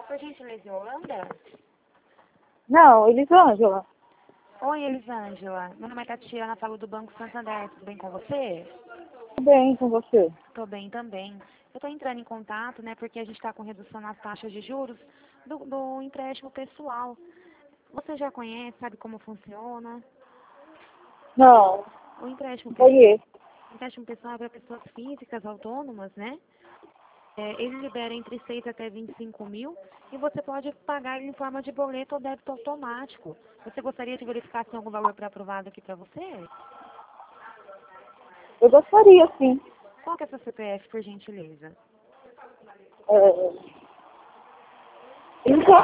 por gentileza, Yolanda? Não, Elisângela. Oi, Elisângela. Meu nome é Tatiana, falo do Banco Santander. Tudo bem com você? Tudo bem com você? Tô bem também. Eu tô entrando em contato, né, porque a gente está com redução nas taxas de juros do empréstimo pessoal. Você já conhece, sabe como funciona? Não, O empréstimo não pessoal, conheço. o empréstimo pessoal é para pessoas físicas autônomas, né? Ele libera entre 6 até 25 mil e você pode pagar em forma de boleto ou débito automático. Você gostaria de verificar se tem algum valor pré-aprovado aqui para você? Eu gostaria, sim. Qual que é a sua CPF, por gentileza? É, 30,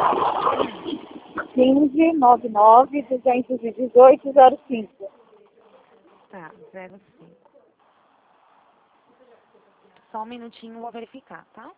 15, 99, 218, 05. Tá, 05. Só um minutinho, vou verificar, tá?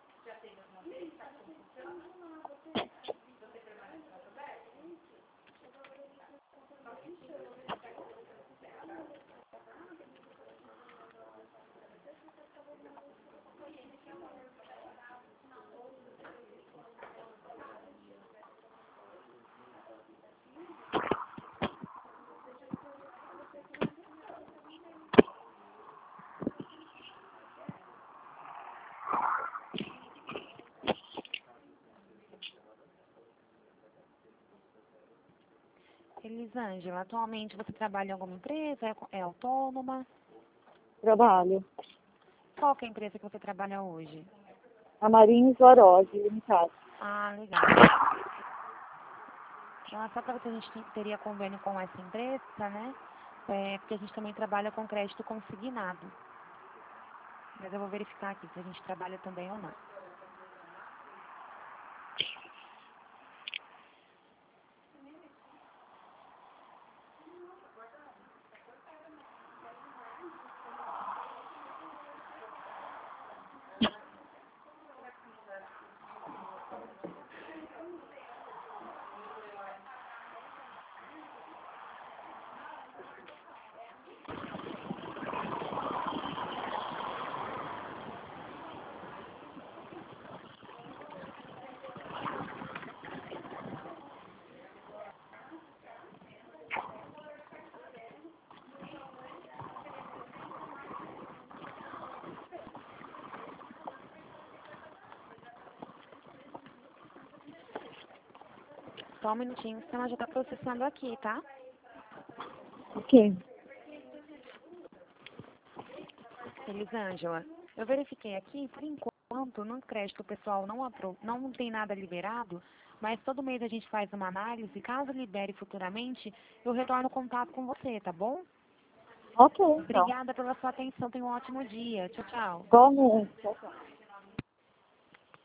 Elisângela, atualmente você trabalha em alguma empresa? É autônoma? Trabalho. Qual que é a empresa que você trabalha hoje? A Marins Varose, limitado. Ah, legal. Ah, só para ver se a gente teria convênio com essa empresa, né? Porque a gente também trabalha com crédito consignado. Mas eu vou verificar aqui se a gente trabalha também ou não. Só um minutinho, o sistema já está processando aqui, tá? Ok. Elisângela, eu verifiquei aqui, por enquanto, no crédito pessoal não tem nada liberado, mas todo mês a gente faz uma análise, caso libere futuramente, eu retorno contato com você, tá bom? Ok, então. Obrigada pela sua atenção, tenha um ótimo dia. Tchau, tchau. Igualmente. Tchau, tchau.